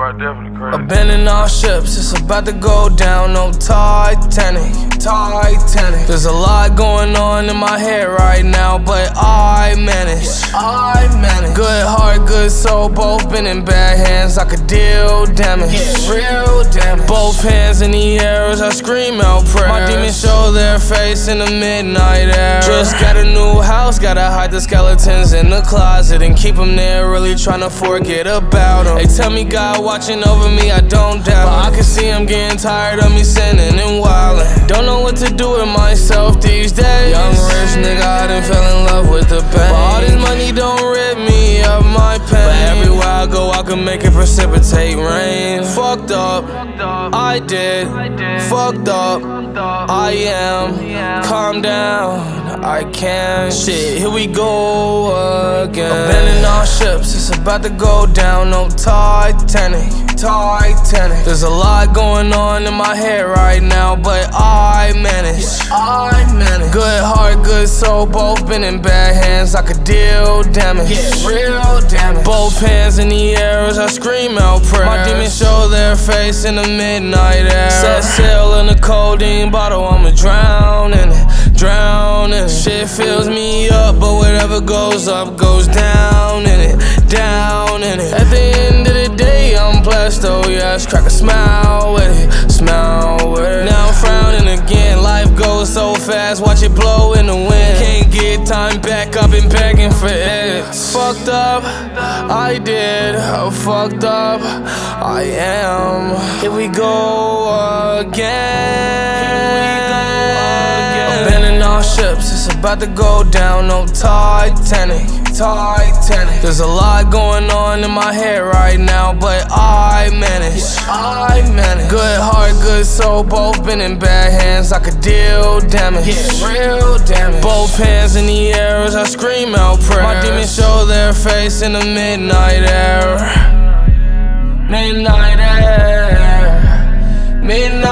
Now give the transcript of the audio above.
right there for the crazy. Abandoning all ships, it's about to go down, no Titanic. There's a lot going on in my head right now, but I manage. Good heart, good soul, both been in bad hands. I could deal damage, real damage. Both hands in the air as I scream out prayers. My demons show their face in the midnight air. Just got a new house, gotta hide the skeletons in the closet and keep them there, really tryna forget about them. They tell me God watching over me, I don't doubt, but I can see I'm getting tired of me sinning and wildin'. Don't know what to do with myself these days. Young rich nigga, I done fell in love with the pain. But all this money don't rid me of my pain. But everywhere I go, I can make it precipitate rain. Fucked up, I did. Fucked up, I am. Calm down, I can. Shit, here we go again. Abandoning all ships, it's about to go down, no Titanic. There's a lot going on in my head right now, but I manage. Good heart, good soul, both been in bad hands. I could deal damage, real damage. Both hands in the air as I scream out prayers. My demons show their face in the midnight air. Set sail in a codeine bottle, I'ma drown in it. Shit fills me up, but whatever goes up goes down in it. At the end of the day, I'm blessed, oh yes. Crack a smile with it, Now I'm frowning again. Life goes so fast, watch it blow in the wind. Can't get time back, I've been begging for it. Fucked up, I did. Fucked up, I am. Here we go again. Abandoning all ships, it's about to go down, no Titanic. There's a lot going on in my head right now, but I manage. Good heart, good soul, both been in bad hands. I could deal damage, real damage. Both hands in the air as I scream out prayers. My demons show their face in the midnight air. Midnight air.